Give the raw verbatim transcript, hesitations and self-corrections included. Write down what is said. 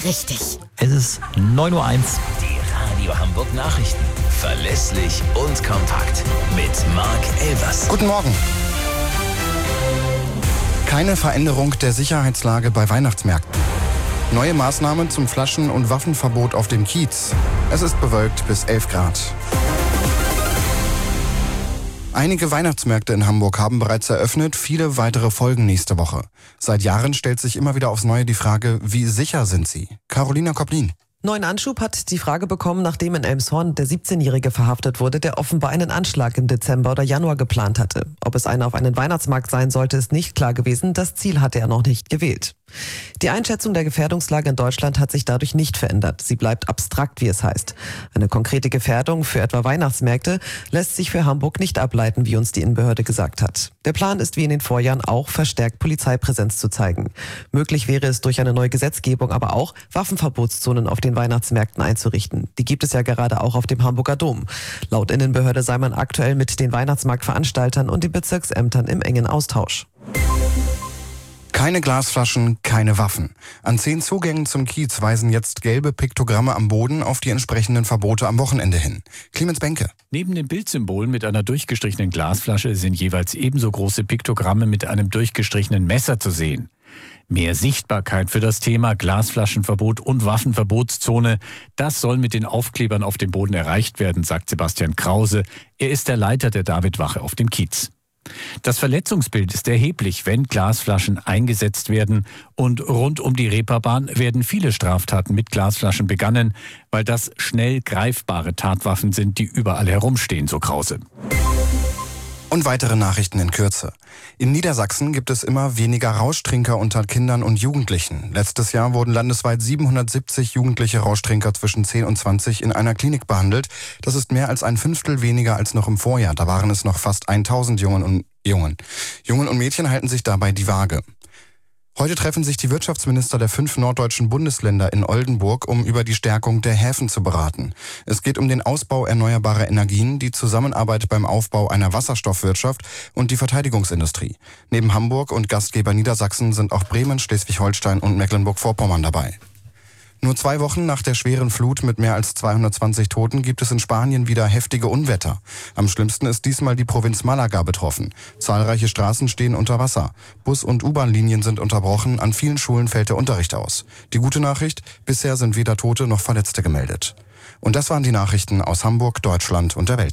richtig. Es ist neun Uhr eins. Die Radio Hamburg Nachrichten. Verlässlich und kompakt. Mit Marc Elvers. Guten Morgen. Keine Veränderung der Sicherheitslage bei Weihnachtsmärkten. Neue Maßnahmen zum Flaschen- und Waffenverbot auf dem Kiez. Es ist bewölkt bis elf Grad. Einige Weihnachtsmärkte in Hamburg haben bereits eröffnet, viele weitere folgen nächste Woche. Seit Jahren stellt sich immer wieder aufs Neue die Frage, wie sicher sind sie? Carolina Koplin. Neuen Anschub hat die Frage bekommen, nachdem in Elmshorn der siebzehnjährige verhaftet wurde, der offenbar einen Anschlag im Dezember oder Januar geplant hatte. Ob es einer auf einen Weihnachtsmarkt sein sollte, ist nicht klar gewesen. Das Ziel hatte er noch nicht gewählt. Die Einschätzung der Gefährdungslage in Deutschland hat sich dadurch nicht verändert. Sie bleibt abstrakt, wie es heißt. Eine konkrete Gefährdung für etwa Weihnachtsmärkte lässt sich für Hamburg nicht ableiten, wie uns die Innenbehörde gesagt hat. Der Plan ist wie in den Vorjahren auch, verstärkt Polizeipräsenz zu zeigen. Möglich wäre es durch eine neue Gesetzgebung aber auch, Waffenverbotszonen auf den Weihnachtsmärkten einzurichten. Die gibt es ja gerade auch auf dem Hamburger Dom. Laut Innenbehörde sei man aktuell mit den Weihnachtsmarktveranstaltern und den Bezirksämtern im engen Austausch. Keine Glasflaschen, keine Waffen. An zehn Zugängen zum Kiez weisen jetzt gelbe Piktogramme am Boden auf die entsprechenden Verbote am Wochenende hin. Clemens Benke. Neben den Bildsymbolen mit einer durchgestrichenen Glasflasche sind jeweils ebenso große Piktogramme mit einem durchgestrichenen Messer zu sehen. Mehr Sichtbarkeit für das Thema Glasflaschenverbot und Waffenverbotszone, das soll mit den Aufklebern auf dem Boden erreicht werden, sagt Sebastian Krause. Er ist der Leiter der Davidwache auf dem Kiez. Das Verletzungsbild ist erheblich, wenn Glasflaschen eingesetzt werden. Und rund um die Reeperbahn werden viele Straftaten mit Glasflaschen begangen, weil das schnell greifbare Tatwaffen sind, die überall herumstehen, so Krause. Und weitere Nachrichten in Kürze. In Niedersachsen gibt es immer weniger Rauschtrinker unter Kindern und Jugendlichen. Letztes Jahr wurden landesweit siebenhundertsiebzig jugendliche Rauschtrinker zwischen zehn und zwanzig in einer Klinik behandelt. Das ist mehr als ein Fünftel weniger als noch im Vorjahr. Da waren es noch fast tausend Jungen und Jungen. Jungen und Mädchen halten sich dabei die Waage. Heute treffen sich die Wirtschaftsminister der fünf norddeutschen Bundesländer in Oldenburg, um über die Stärkung der Häfen zu beraten. Es geht um den Ausbau erneuerbarer Energien, die Zusammenarbeit beim Aufbau einer Wasserstoffwirtschaft und die Verteidigungsindustrie. Neben Hamburg und Gastgeber Niedersachsen sind auch Bremen, Schleswig-Holstein und Mecklenburg-Vorpommern dabei. Nur zwei Wochen nach der schweren Flut mit mehr als zweihundertzwanzig Toten gibt es in Spanien wieder heftige Unwetter. Am schlimmsten ist diesmal die Provinz Malaga betroffen. Zahlreiche Straßen stehen unter Wasser. Bus- und U-Bahn-Linien sind unterbrochen. An vielen Schulen fällt der Unterricht aus. Die gute Nachricht: bisher sind weder Tote noch Verletzte gemeldet. Und das waren die Nachrichten aus Hamburg, Deutschland und der Welt.